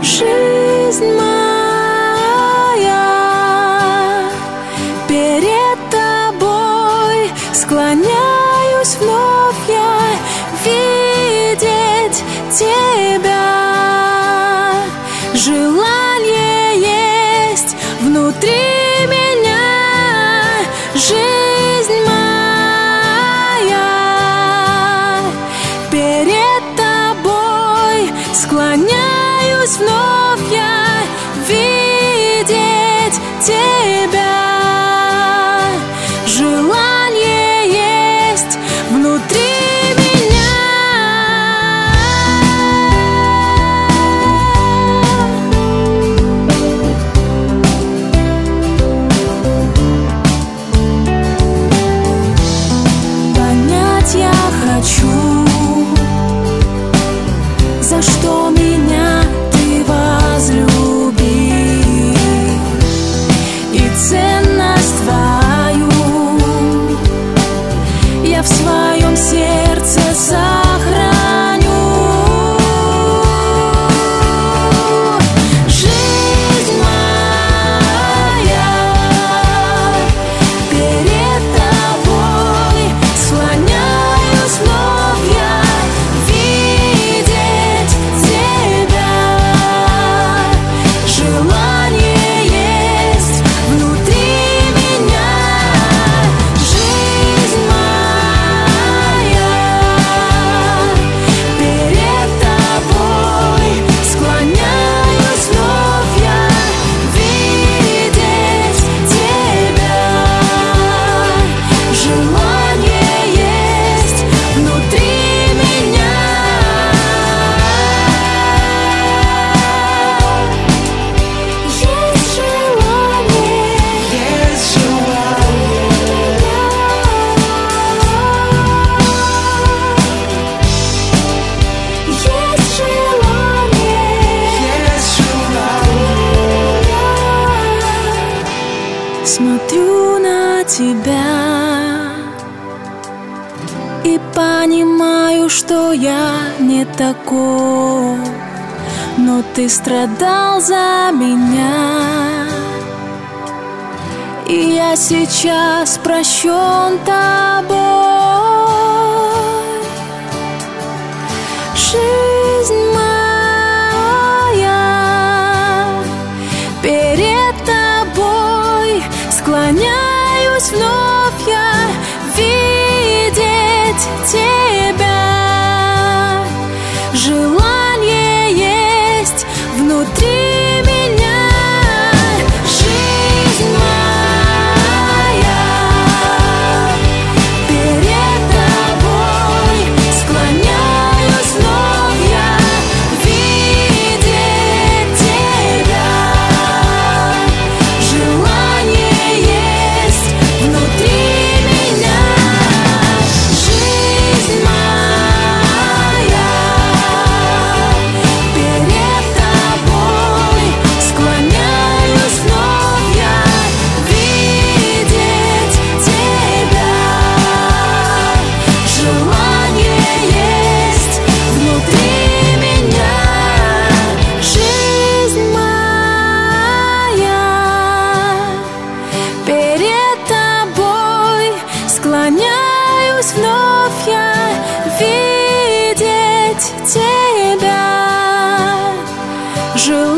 Жизнь моя, перед тобой склоняюсь вновь я видеть тебя. Желание есть внутри меня. Жизнь моя, перед тобой склоняюсь вновь я видеть тебя. Желание есть внутри меня. Понять я хочу, за что меня ты возлюбил, и ценность твою я в своем сердце сохраню. Жизнь моя, перед тобой склоняюсь вновь я видеть тебя. Желание есть внутри меня. Жизнь моя, перед тобой склоняюсь вновь я видеть тебя. Желание есть внутри меня. Есть желание, есть желание. Смотрю на тебя и понимаю, что я не таков, но ты страдал за меня, и я сейчас прощен тобой. Жизнь моя, перед тобой склоняюсь вновь я видеть тебя. Желание есть внутри меня. Жизнь моя, перед тобой склоняюсь вновь я видеть тебя. Желание есть внутри меня. Жизнь моя, перед тобой склоняюсь вновь я видеть тебя. Желание есть внутри меня. Жизнь моя, перед тобой склоняюсь вновь я видеть тебя. Желание